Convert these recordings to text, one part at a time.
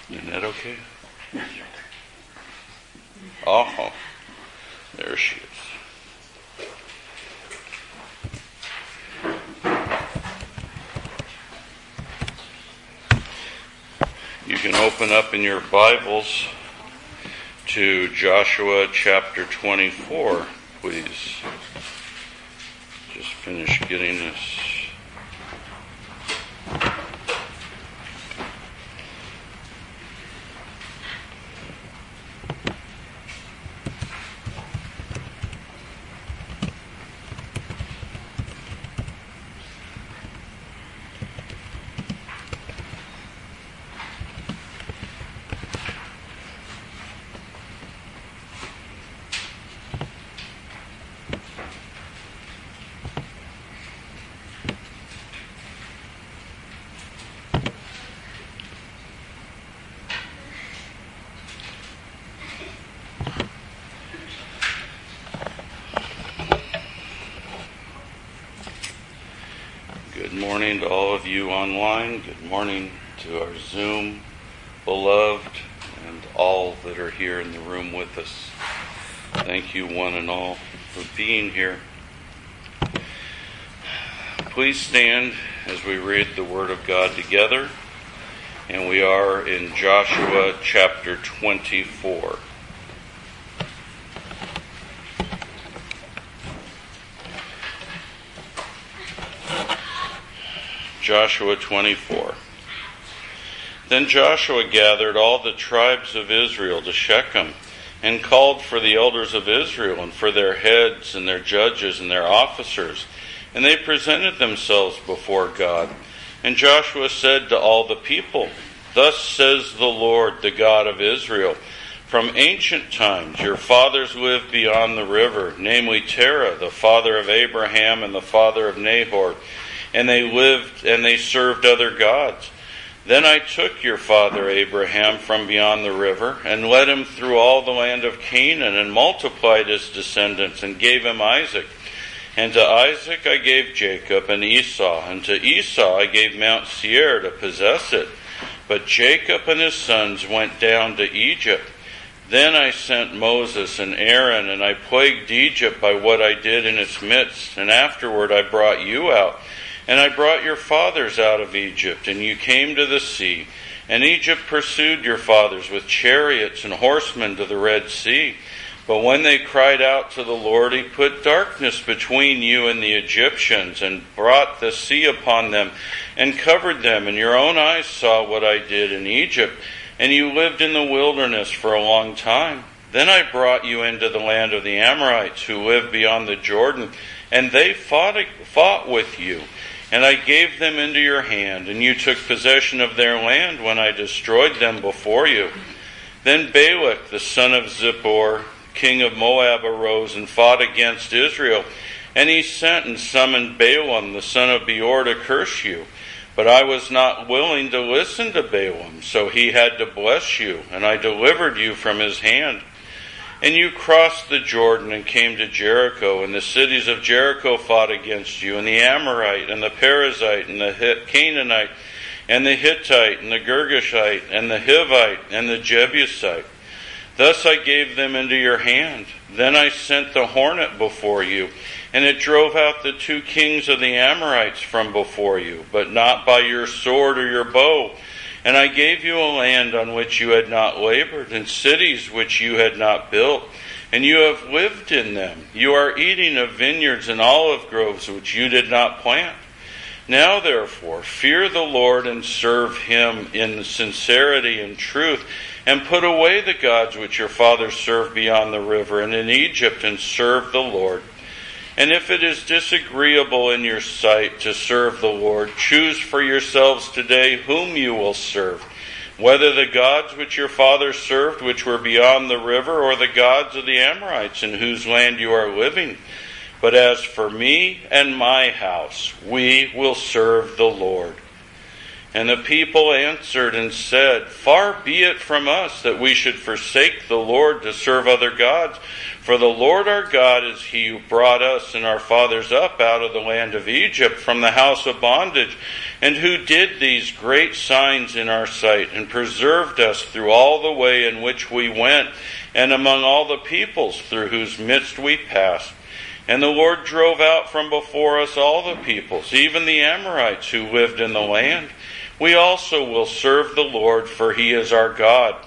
Isn't that okay? Oh, there she is. You can open up in your Bibles to Joshua chapter 24, please. Just finish getting this. Good morning to all of you online. Good morning to our Zoom beloved and all that are here in the room with us. Thank you one and all for being here. Please stand as we read the Word of God together. And we are in Joshua chapter 24. Joshua 24. Then Joshua gathered all the tribes of Israel to Shechem, and called for the elders of Israel, and for their heads, and their judges, and their officers. And they presented themselves before God. And Joshua said to all the people, "Thus says the Lord, the God of Israel, from ancient times your fathers lived beyond the river, namely Terah, the father of Abraham and the father of Nahor. And they lived and they served other gods. Then I took your father Abraham from beyond the river and led him through all the land of Canaan and multiplied his descendants and gave him Isaac. And to Isaac I gave Jacob and Esau, and to Esau I gave Mount Seir to possess it. But Jacob and his sons went down to Egypt. Then I sent Moses and Aaron, and I plagued Egypt by what I did in its midst. And afterward I brought you out. And I brought your fathers out of Egypt, and you came to the sea. And Egypt pursued your fathers with chariots and horsemen to the Red Sea. But when they cried out to the Lord, he put darkness between you and the Egyptians, and brought the sea upon them, and covered them. And your own eyes saw what I did in Egypt, and you lived in the wilderness for a long time. Then I brought you into the land of the Amorites, who live beyond the Jordan, and they fought with you. And I gave them into your hand, and you took possession of their land when I destroyed them before you. Then Balak, the son of Zippor, king of Moab, arose and fought against Israel. And he sent and summoned Balaam, the son of Beor, to curse you. But I was not willing to listen to Balaam, so he had to bless you, and I delivered you from his hand. And you crossed the Jordan and came to Jericho, and the cities of Jericho fought against you, and the Amorite, and the Perizzite, and the Canaanite, and the Hittite, and the Girgashite, and the Hivite, and the Jebusite. Thus I gave them into your hand. Then I sent the hornet before you, and it drove out the 2 kings of the Amorites from before you, but not by your sword or your bow. And I gave you a land on which you had not labored, and cities which you had not built, and you have lived in them. You are eating of vineyards and olive groves which you did not plant. Now therefore, fear the Lord and serve him in sincerity and truth, and put away the gods which your fathers served beyond the river and in Egypt, and serve the Lord. And if it is disagreeable in your sight to serve the Lord, choose for yourselves today whom you will serve, whether the gods which your fathers served, which were beyond the river, or the gods of the Amorites in whose land you are living. But as for me and my house, we will serve the Lord. And the people answered and said, Far be it from us that we should forsake the Lord to serve other gods. For the Lord our God is he who brought us and our fathers up out of the land of Egypt from the house of bondage, and who did these great signs in our sight, and preserved us through all the way in which we went, and among all the peoples through whose midst we passed. And the Lord drove out from before us all the peoples, even the Amorites who lived in the land. We also will serve the Lord, for he is our God.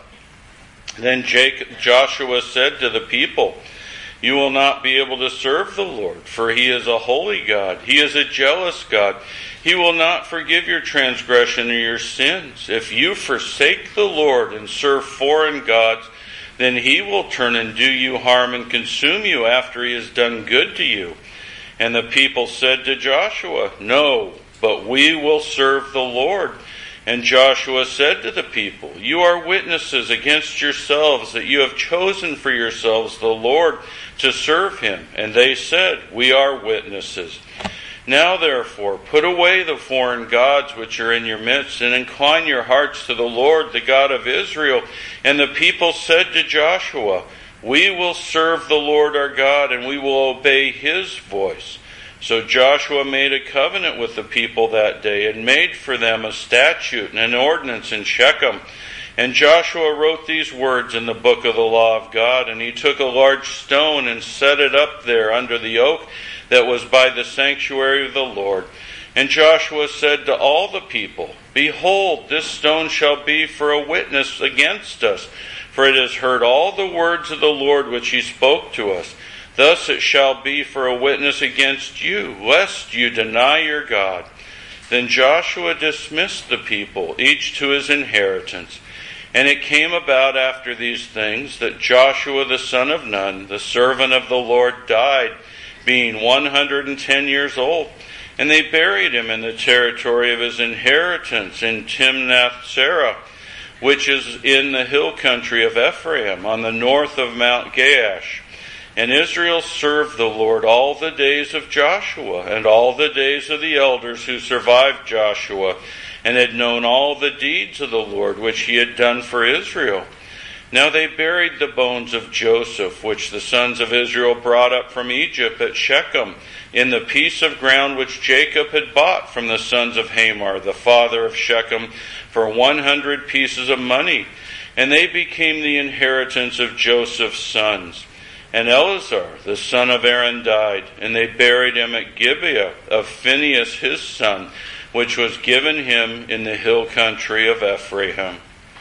Then Joshua said to the people, You will not be able to serve the Lord, for he is a holy God. He is a jealous God. He will not forgive your transgression or your sins. If you forsake the Lord and serve foreign gods, then he will turn and do you harm and consume you after he has done good to you. And the people said to Joshua, No, but we will serve the Lord. And Joshua said to the people, You are witnesses against yourselves that you have chosen for yourselves the Lord to serve him. And they said, We are witnesses. Now therefore, put away the foreign gods which are in your midst, and incline your hearts to the Lord, the God of Israel. And the people said to Joshua, We will serve the Lord our God, and we will obey his voice. So Joshua made a covenant with the people that day, and made for them a statute and an ordinance in Shechem. And Joshua wrote these words in the book of the law of God, and he took a large stone and set it up there under the oak that was by the sanctuary of the Lord. And Joshua said to all the people, Behold, this stone shall be for a witness against us, for it has heard all the words of the Lord which he spoke to us. Thus it shall be for a witness against you, lest you deny your God. Then Joshua dismissed the people, each to his inheritance. And it came about after these things that Joshua the son of Nun, the servant of the Lord, died, being 110 years old. And they buried him in the territory of his inheritance in Timnath-Serah, which is in the hill country of Ephraim, on the north of Mount Gaash. And Israel served the Lord all the days of Joshua, and all the days of the elders who survived Joshua, and had known all the deeds of the Lord which he had done for Israel. Now they buried the bones of Joseph, which the sons of Israel brought up from Egypt at Shechem, in the piece of ground which Jacob had bought from the sons of Hamor, the father of Shechem, for 100 pieces of money. And they became the inheritance of Joseph's sons. And Eleazar, the son of Aaron, died, and they buried him at Gibeah of Phinehas his son, which was given him in the hill country of Ephraim.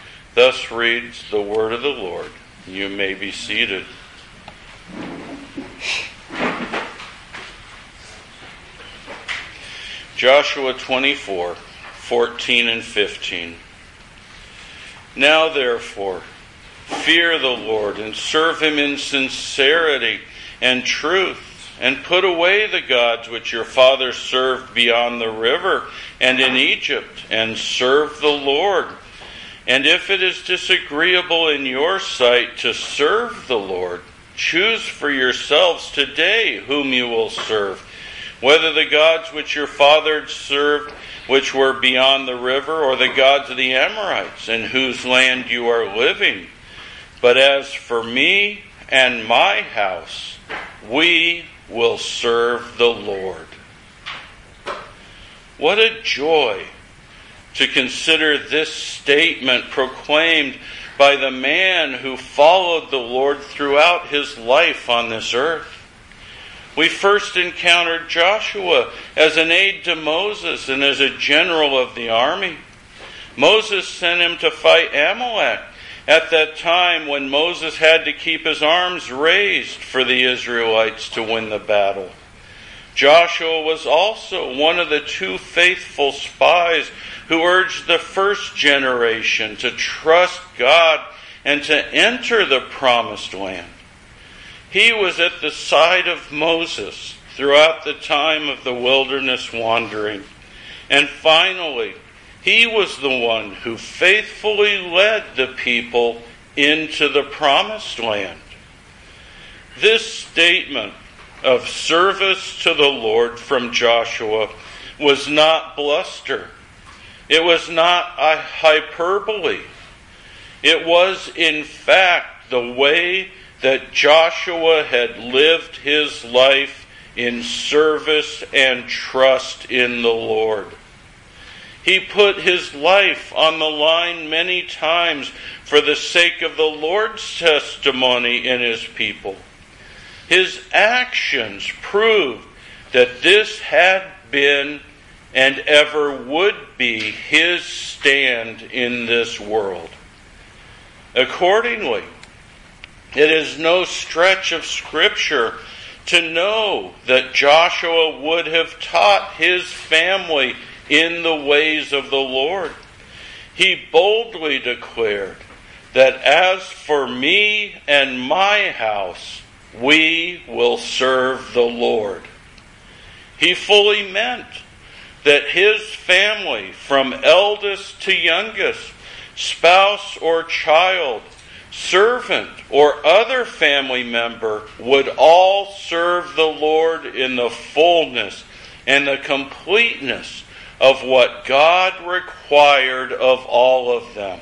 Thus reads the word of the Lord. You may be seated. Joshua 24, 14 and 15. Now therefore, fear the Lord and serve him in sincerity and truth, and put away the gods which your fathers served beyond the river and in Egypt, and serve the Lord. And if it is disagreeable in your sight to serve the Lord, choose for yourselves today whom you will serve, whether the gods which your fathers served, which were beyond the river, or the gods of the Amorites, in whose land you are living. But as for me and my house, we will serve the Lord. What a joy to consider this statement proclaimed by the man who followed the Lord throughout his life on this earth. We first encountered Joshua as an aide to Moses and as a general of the army. Moses sent him to fight Amalek at that time when Moses had to keep his arms raised for the Israelites to win the battle. Joshua was also one of the two faithful spies who urged the first generation to trust God and to enter the promised land. He was at the side of Moses throughout the time of the wilderness wandering. And finally, he was the one who faithfully led the people into the promised land. This statement of service to the Lord from Joshua was not bluster, It was not a hyperbole. It was, in fact, the way that Joshua had lived his life in service and trust in the Lord. He put his life on the line many times for the sake of the Lord's testimony in his people. His actions proved that this had been and ever would be his stand in this world. Accordingly, it is no stretch of Scripture to know that Joshua would have taught his family in the ways of the Lord. He boldly declared that as for me and my house, we will serve the Lord. He fully meant that his family, from eldest to youngest, spouse or child, servant or other family member, would all serve the Lord in the fullness and the completeness of what God required of all of them.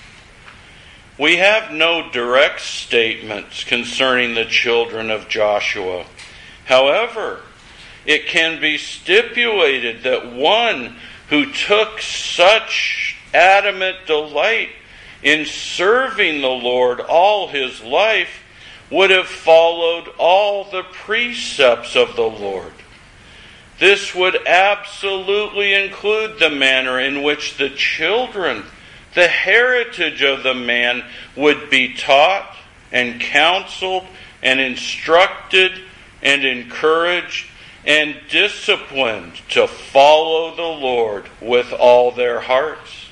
We have no direct statements concerning the children of Joshua. However, it can be stipulated that one who took such adamant delight in serving the Lord all his life would have followed all the precepts of the Lord. This would absolutely include the manner in which the children, the heritage of the man, would be taught and counseled and instructed and encouraged and disciplined to follow the Lord with all their hearts.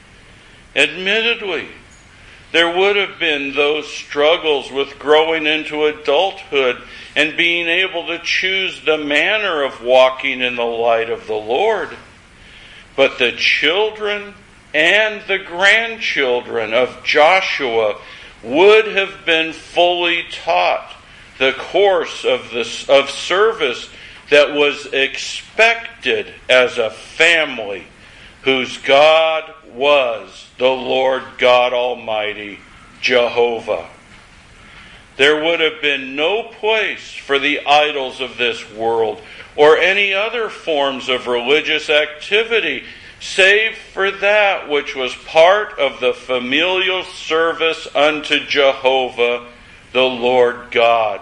Admittedly, there would have been those struggles with growing into adulthood and being able to choose the manner of walking in the light of the Lord. But the children and the grandchildren of Joshua would have been fully taught the course of service that was expected as a family whose God was the Lord God Almighty, Jehovah. There would have been no place for the idols of this world or any other forms of religious activity save for that which was part of the familial service unto Jehovah, the Lord God.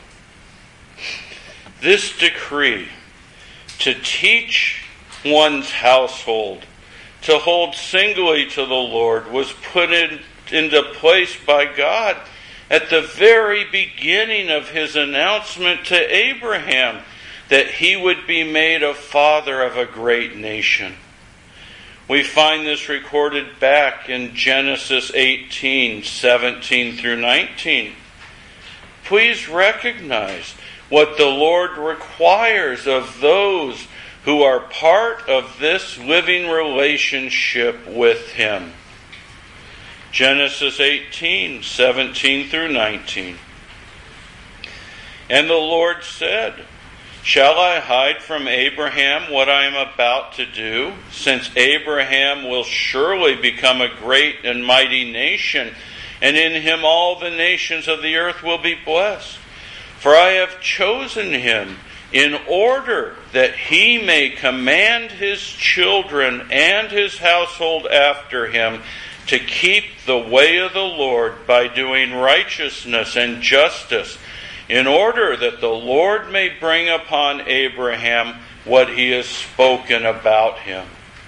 This decree to teach one's household to hold singly to the Lord was put into place by God at the very beginning of his announcement to Abraham that he would be made a father of a great nation. We find this recorded back in Genesis 18:17 through 19. Please recognize what the Lord requires of those who are part of this living relationship with him. Genesis 18:17 through 19. And the Lord said, "Shall I hide from Abraham what I am about to do, since Abraham will surely become a great and mighty nation, and in him all the nations of the earth will be blessed? For I have chosen him in order that he may command his children and his household after him to keep the way of the Lord by doing righteousness and justice, in order that the Lord may bring upon Abraham what he has spoken about him."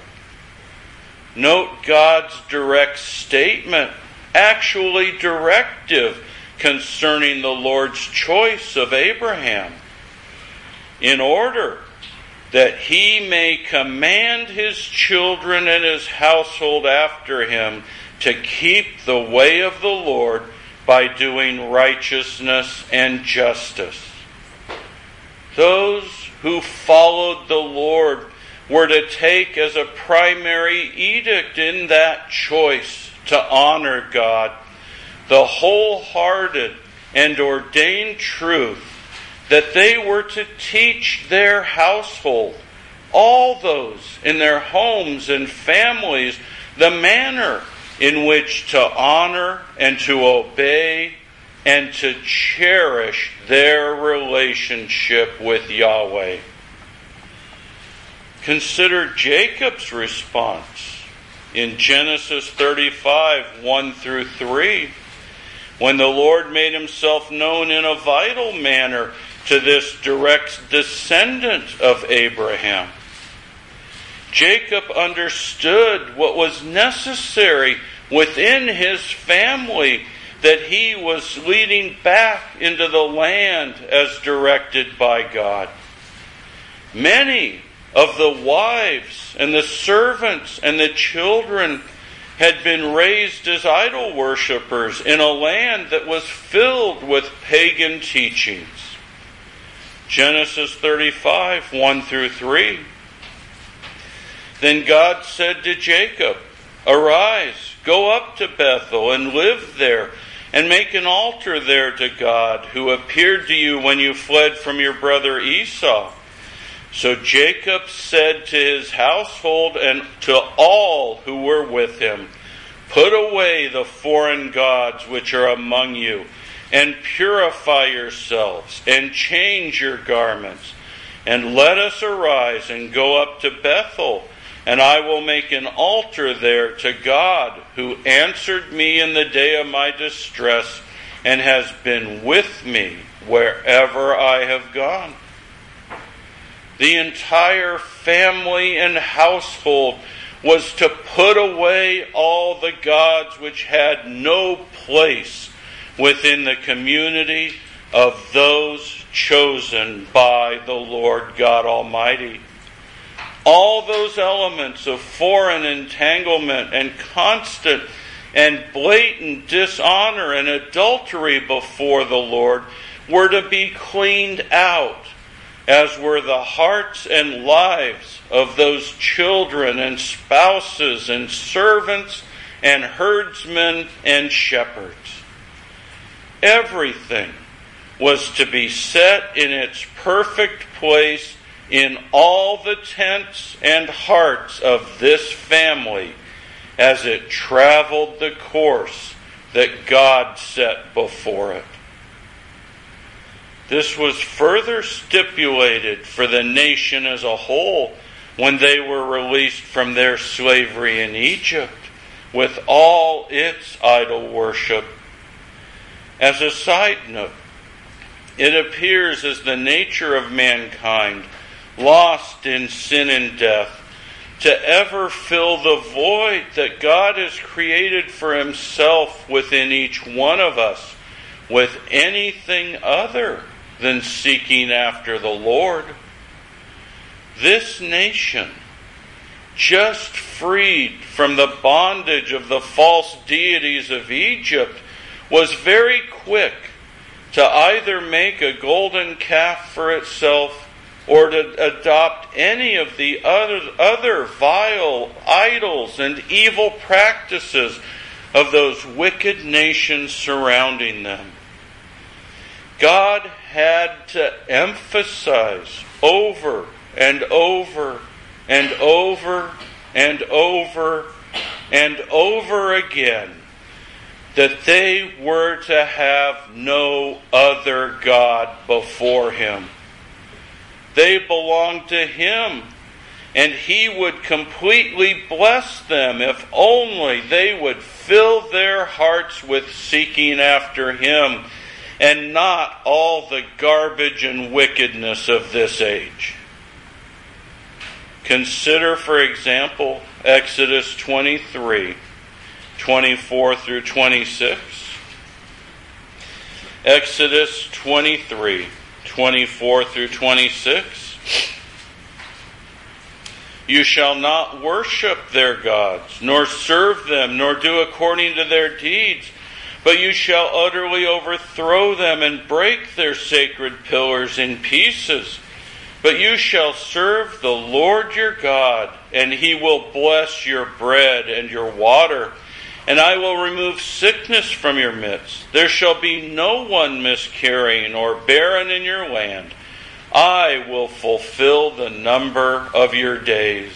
Note God's direct statement, actually directive, concerning the Lord's choice of Abraham. In order that he may command his children and his household after him to keep the way of the Lord by doing righteousness and justice. Those who followed the Lord were to take as a primary edict in that choice to honor God the wholehearted and ordained truth that they were to teach their household all those in their homes and families the manner in which to honor and to obey and to cherish their relationship with Yahweh. Consider Jacob's response in Genesis 35, 1 through 3, when the Lord made himself known in a vital manner to this direct descendant of Abraham. Jacob understood what was necessary within his family, that he was leading back into the land as directed by God. Many of the wives and the servants and the children had been raised as idol worshippers in a land that was filled with pagan teachings. Genesis 35, 1 through 3. Then God said to Jacob, "Arise, go up to Bethel and live there, and make an altar there to God, who appeared to you when you fled from your brother Esau." So Jacob said to his household and to all who were with him, "Put away the foreign gods which are among you, and purify yourselves, and change your garments, and let us arise and go up to Bethel, and I will make an altar there to God, who answered me in the day of my distress, and has been with me wherever I have gone." The entire family and household was to put away all the gods which had no place within the community of those chosen by the Lord God Almighty. All those elements of foreign entanglement and constant and blatant dishonor and adultery before the Lord were to be cleaned out, as were the hearts and lives of those children and spouses and servants and herdsmen and shepherds. Everything was to be set in its perfect place in all the tents and hearts of this family as it traveled the course that God set before it. This was further stipulated for the nation as a whole when they were released from their slavery in Egypt, with all its idol worship. As a side note, it appears as the nature of mankind, lost in sin and death, to ever fill the void that God has created for himself within each one of us with anything other than seeking after the Lord. This nation, just freed from the bondage of the false deities of Egypt, was very quick to either make a golden calf for itself or to adopt any of the other vile idols and evil practices of those wicked nations surrounding them. God had to emphasize over and over and over and over and over again that they were to have no other God before him. They belonged to him, and he would completely bless them if only they would fill their hearts with seeking after him and not all the garbage and wickedness of this age. Consider, for example, Exodus 23, 24 through 26. Exodus 23, 24 through 26. You shall not worship their gods, nor serve them, nor do according to their deeds, but you shall utterly overthrow them and break their sacred pillars in pieces. But you shall serve the Lord your God, and he will bless your bread and your water, and I will remove sickness from your midst. There shall be no one miscarrying or barren in your land. I will fulfill the number of your days.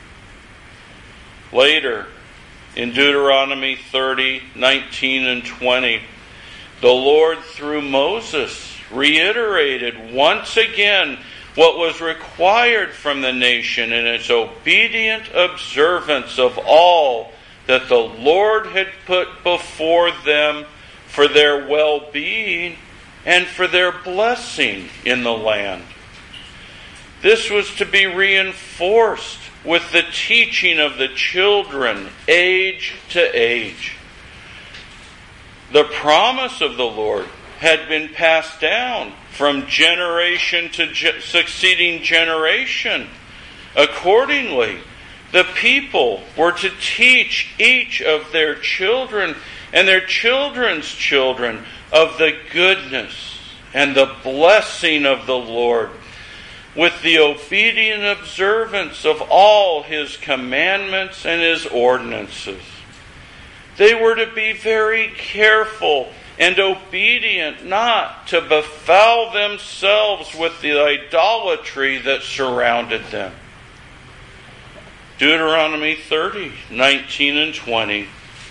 Later, in Deuteronomy 30, 19 and 20, the Lord, through Moses, reiterated once again what was required from the nation in its obedient observance of all that the Lord had put before them for their well-being and for their blessing in the land. This was to be reinforced with the teaching of the children, age to age. The promise of the Lord had been passed down from generation to succeeding generation. Accordingly, the people were to teach each of their children and their children's children of the goodness and the blessing of the Lord, with the obedient observance of all His commandments and His ordinances. They were to be very careful and obedient not to befoul themselves with the idolatry that surrounded them. Deuteronomy 30, 19 and 20.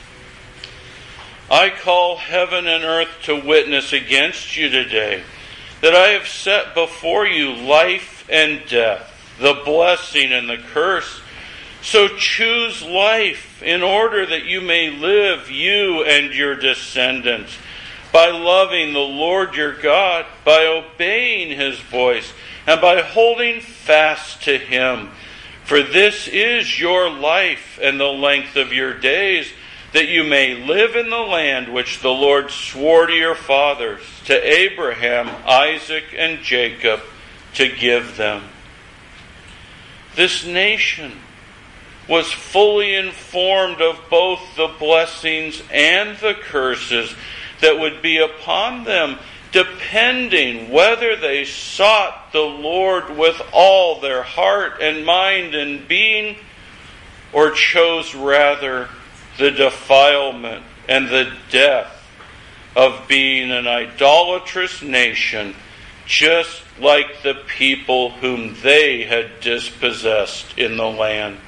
I call heaven and earth to witness against you today, that I have set before you life and death, the blessing and the curse. So choose life in order that you may live, you and your descendants, by loving the Lord your God, by obeying His voice, and by holding fast to Him. For this is your life and the length of your days, that you may live in the land which the Lord swore to your fathers, to Abraham, Isaac, and Jacob, to give them. This nation was fully informed of both the blessings and the curses that would be upon them, depending whether they sought the Lord with all their heart and mind and being, or chose rather the defilement and the death of being an idolatrous nation, just like the people whom they had dispossessed in the land.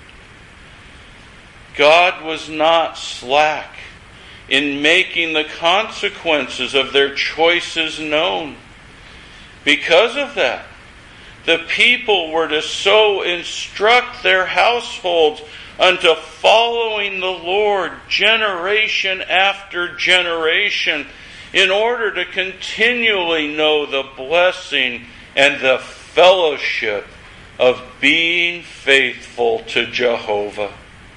God was not slack in making the consequences of their choices known. Because of that, the people were to so instruct their households unto following the Lord generation after generation, in order to continually know the blessing and the fellowship of being faithful to Jehovah.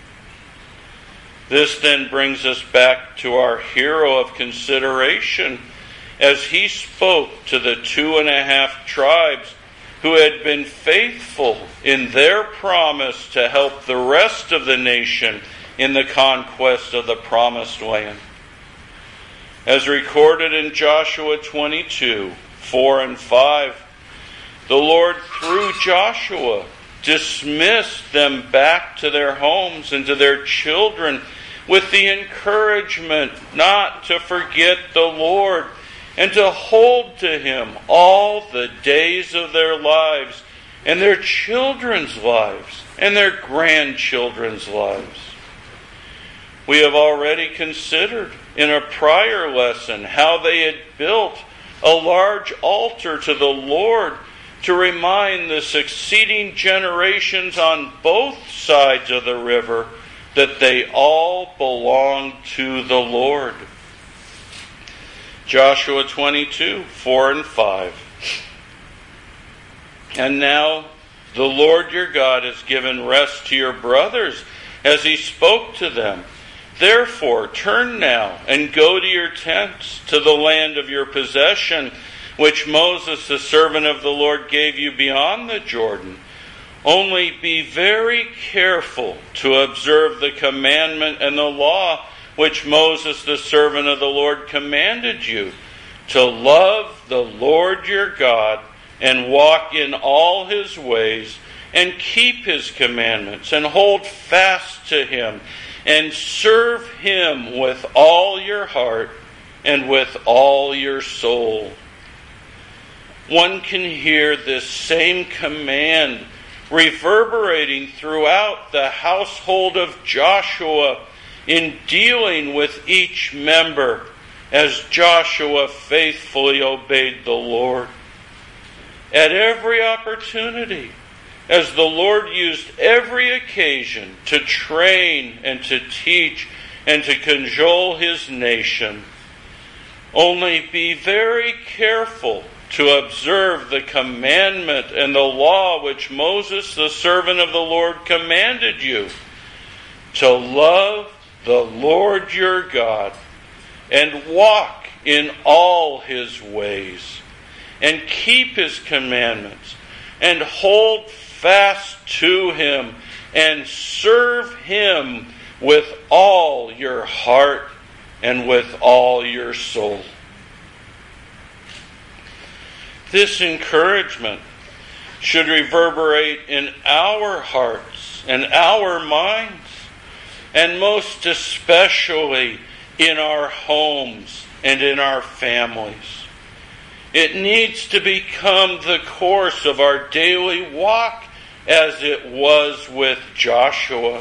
This then brings us back to our hero of consideration, as he spoke to the 2.5 tribes who had been faithful in their promise to help the rest of the nation in the conquest of the promised land. As recorded in Joshua 22, 4 and 5, the Lord, through Joshua, dismissed them back to their homes and to their children with the encouragement not to forget the Lord and to hold to Him all the days of their lives and their children's lives and their grandchildren's lives. We have already considered in a prior lesson how they had built a large altar to the Lord to remind the succeeding generations on both sides of the river that they all belong to the Lord. Joshua 22, 4 and 5. And now the Lord your God has given rest to your brothers as He spoke to them. Therefore, turn now and go to your tents, to the land of your possession, which Moses, the servant of the Lord, gave you beyond the Jordan. Only be very careful to observe the commandment and the law which Moses, the servant of the Lord, commanded you, to love the Lord your God and walk in all His ways and keep His commandments and hold fast to Him and serve Him with all your heart and with all your soul. one can hear this same command reverberating throughout the household of Joshua in dealing with each member as Joshua faithfully obeyed the Lord. At every opportunity, as the Lord used every occasion to train and to teach and to cajole his nation, only be very careful to observe the commandment and the law which Moses, the servant of the Lord, commanded you, to love the Lord your God and walk in all his ways and keep his commandments and hold fast to him and serve him with all your heart and with all your soul. This encouragement should reverberate in our hearts and our minds, and most especially in our homes and in our families. It needs to become the course of our daily walk as it was with Joshua.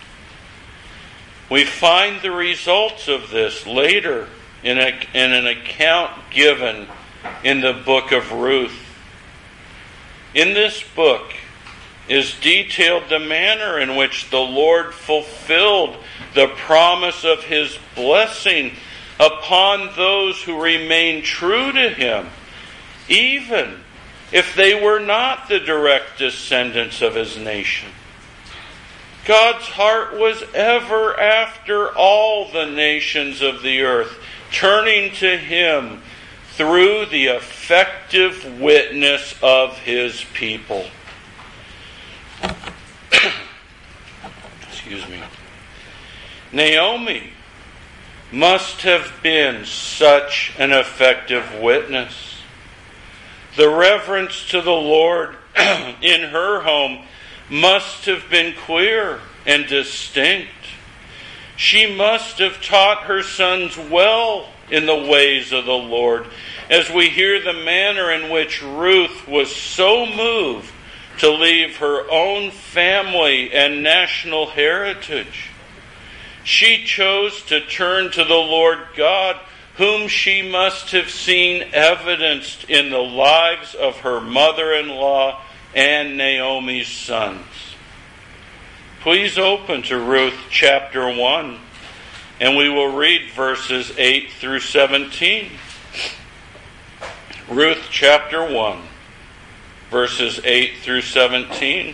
We find the results of this later in an account given in the book of Ruth. In this book is detailed the manner in which the Lord fulfilled the promise of his blessing upon those who remain true to him, even if they were not the direct descendants of his nation. God's heart was ever after all the nations of the earth, turning to him through the effective witness of his people. Excuse me. Naomi must have been such an effective witness. The reverence to the Lord in her home must have been clear and distinct. She must have taught her sons well in the ways of the Lord, as we hear the manner in which Ruth was so moved to leave her own family and national heritage. She chose to turn to the Lord God, whom she must have seen evidenced in the lives of her mother-in-law and Naomi's sons. Please open to Ruth chapter 1, and we will read verses 8 through 17. Ruth chapter 1, verses 8 through 17.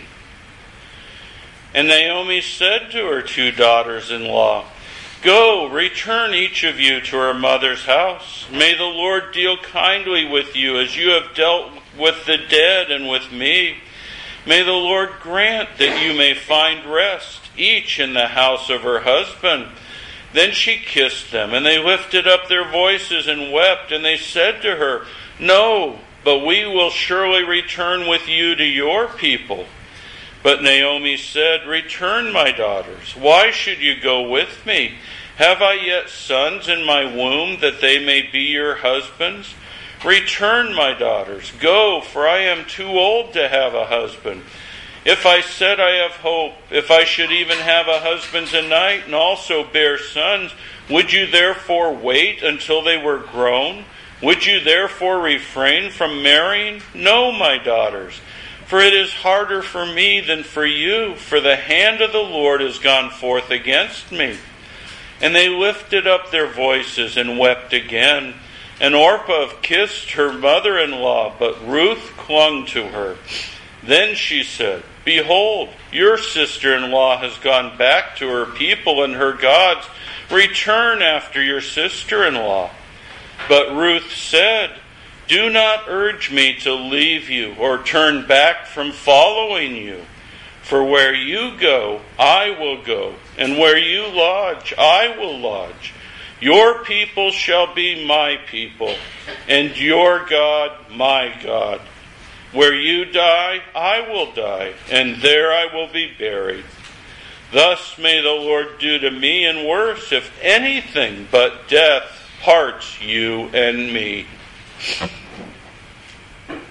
And Naomi said to her two daughters-in-law, "Go, return each of you to her mother's house. May the Lord deal kindly with you as you have dealt with the dead and with me. May the Lord grant that you may find rest, each in the house of her husband." Then she kissed them, and they lifted up their voices and wept, and they said to her, "No, but we will surely return with you to your people." But Naomi said, "Return, my daughters. Why should you go with me? Have I yet sons in my womb that they may be your husbands? Return, my daughters. Go, for I am too old to have a husband. If I said I have hope, if I should even have a husband tonight and also bear sons, would you therefore wait until they were grown? Would you therefore refrain from marrying? No, my daughters, for it is harder for me than for you, for the hand of the Lord has gone forth against me." And they lifted up their voices and wept again. And Orpah kissed her mother-in-law, but Ruth clung to her. Then she said, "Behold, your sister-in-law has gone back to her people and her gods. Return after your sister-in-law." But Ruth said, "Do not urge me to leave you or turn back from following you. For where you go, I will go, and where you lodge, I will lodge. Your people shall be my people, and your God my God. Where you die, I will die, and there I will be buried. Thus may the Lord do to me and worse, if anything but death parts you and me."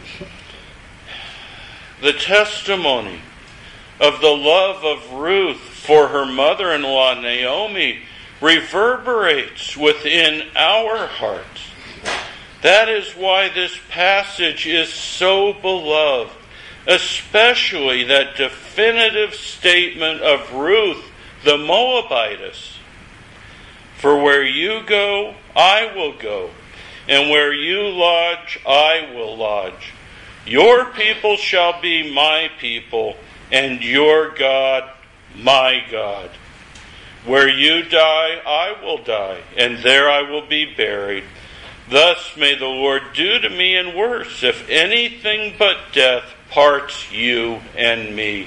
the testimony of the love of Ruth for her mother-in-law Naomi reverberates within our hearts. That is why this passage is so beloved, especially that definitive statement of Ruth the Moabitess. For where you go, I will go, and where you lodge, I will lodge. Your people shall be my people, and your God, my God. Where you die, I will die, and there I will be buried. Thus may the Lord do to me and worse, if anything but death parts you and me.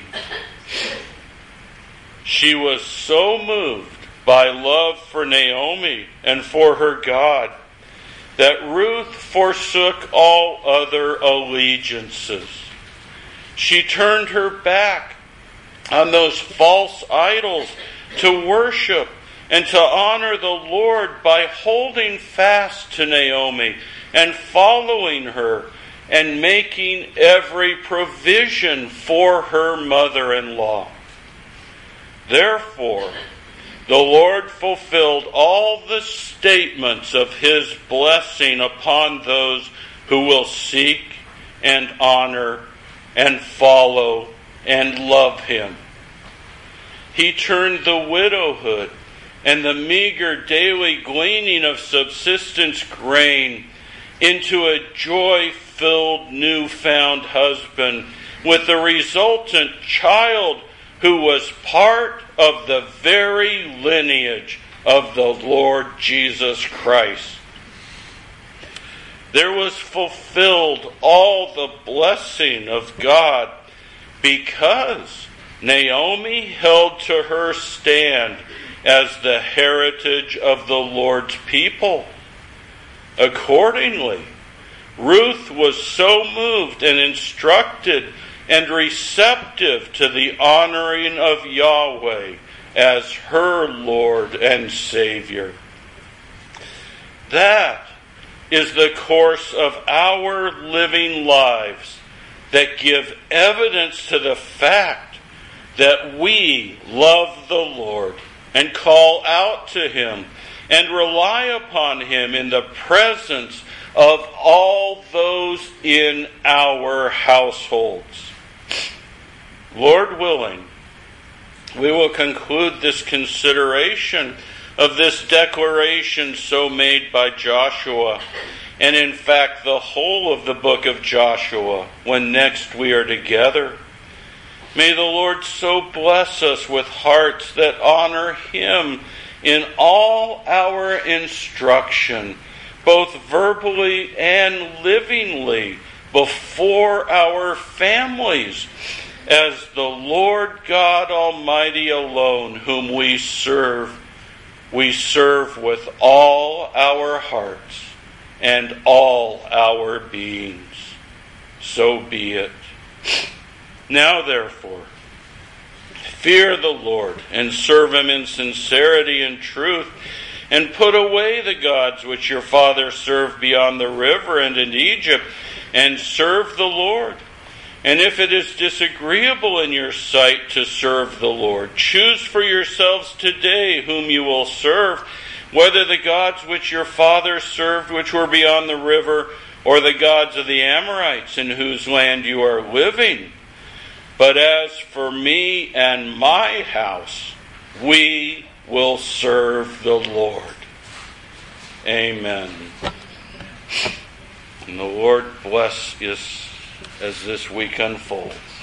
She was so moved by love for Naomi and for her God that Ruth forsook all other allegiances. She turned her back on those false idols to worship and to honor the Lord by holding fast to Naomi and following her and making every provision for her mother-in-law. Therefore, the Lord fulfilled all the statements of His blessing upon those who will seek and honor and follow and love Him. He turned the widowhood and the meager daily gleaning of subsistence grain into a joy-filled newfound husband with the resultant child who was part of the very lineage of the Lord Jesus Christ. There was fulfilled all the blessing of God because Naomi held to her stand as the heritage of the Lord's people. Accordingly, Ruth was so moved and instructed and receptive to the honoring of Yahweh as her Lord and Savior. That is the course of our living lives that give evidence to the fact that we love the Lord and call out to Him and rely upon Him in the presence of all those in our households. Lord willing, we will conclude this consideration of this declaration so made by Joshua, and in fact the whole of the book of Joshua, when next we are together. May the Lord so bless us with hearts that honor Him in all our instruction, both verbally and livingly, before our families, as the Lord God Almighty alone, whom we serve with all our hearts and all our beings. So be it. Now, therefore, fear the Lord and serve Him in sincerity and truth, and put away the gods which your fathers served beyond the river and in Egypt, and serve the Lord. And if it is disagreeable in your sight to serve the Lord, choose for yourselves today whom you will serve, whether the gods which your fathers served which were beyond the river, or the gods of the Amorites in whose land you are living. But as for me and my house, we will serve the Lord. Amen. And the Lord bless us as this week unfolds.